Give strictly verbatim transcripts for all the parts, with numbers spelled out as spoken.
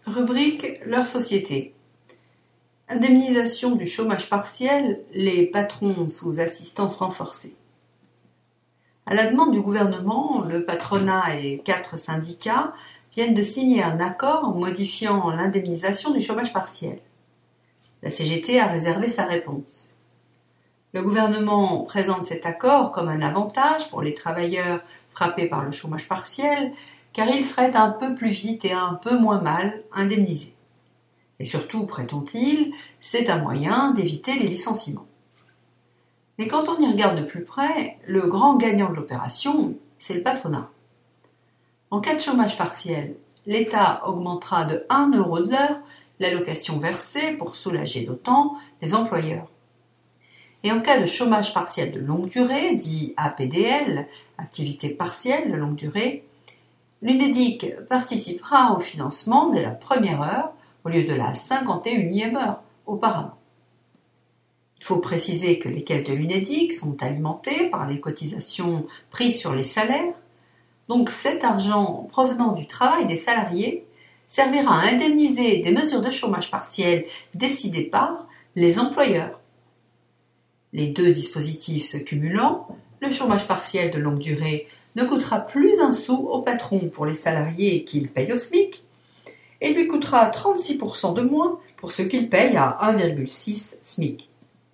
Rubrique leur société. Indemnisation du chômage partiel, les patrons sous assistance renforcée. À la demande du gouvernement, le patronat et quatre syndicats viennent de signer un accord modifiant l'indemnisation du chômage partiel. La C G T a réservé sa réponse. Le gouvernement présente cet accord comme un avantage pour les travailleurs frappés par le chômage partiel, car ils seraient un peu plus vite et un peu moins mal indemnisés. Et surtout, prétend-il, c'est un moyen d'éviter les licenciements. Mais quand on y regarde de plus près, le grand gagnant de l'opération, c'est le patronat. En cas de chômage partiel, l'État augmentera de un euro de l'heure l'allocation versée pour soulager d'autant les employeurs. Et en cas de chômage partiel de longue durée, dit A P D L, activité partielle de longue durée, l'UNEDIC participera au financement dès la première heure au lieu de la cinquante et unième heure auparavant. Il faut préciser que les caisses de l'UNEDIC sont alimentées par les cotisations prises sur les salaires, donc cet argent provenant du travail des salariés servira à indemniser des mesures de chômage partiel décidées par les employeurs. Les deux dispositifs se cumulant, le chômage partiel de longue durée ne coûtera plus un sou au patron pour les salariés qu'il paye au SMIC et lui coûtera trente-six pour cent de moins pour ceux qu'il paye à un virgule six SMIC.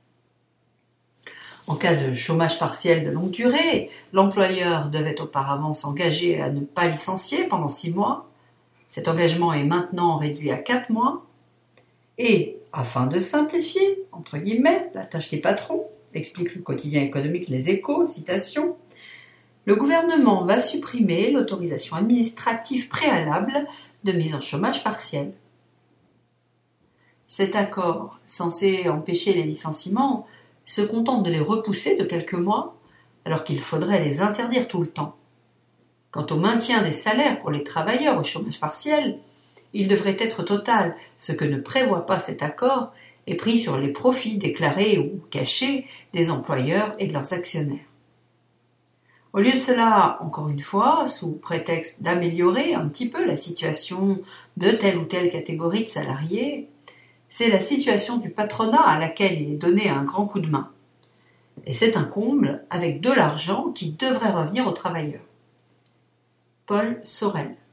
En cas de chômage partiel de longue durée, l'employeur devait auparavant s'engager à ne pas licencier pendant six mois. Cet engagement est maintenant réduit à quatre mois. Et, afin de simplifier, entre guillemets, la tâche des patrons, explique le quotidien économique Les Échos, citation, le gouvernement va supprimer l'autorisation administrative préalable de mise en chômage partiel. Cet accord, censé empêcher les licenciements, se contente de les repousser de quelques mois, alors qu'il faudrait les interdire tout le temps. Quant au maintien des salaires pour les travailleurs au chômage partiel, il devrait être total, ce que ne prévoit pas cet accord est pris sur les profits déclarés ou cachés des employeurs et de leurs actionnaires. Au lieu de cela, encore une fois, sous prétexte d'améliorer un petit peu la situation de telle ou telle catégorie de salariés, c'est la situation du patronat à laquelle il est donné un grand coup de main. Et c'est un comble avec de l'argent qui devrait revenir aux travailleurs. Paul Sorel.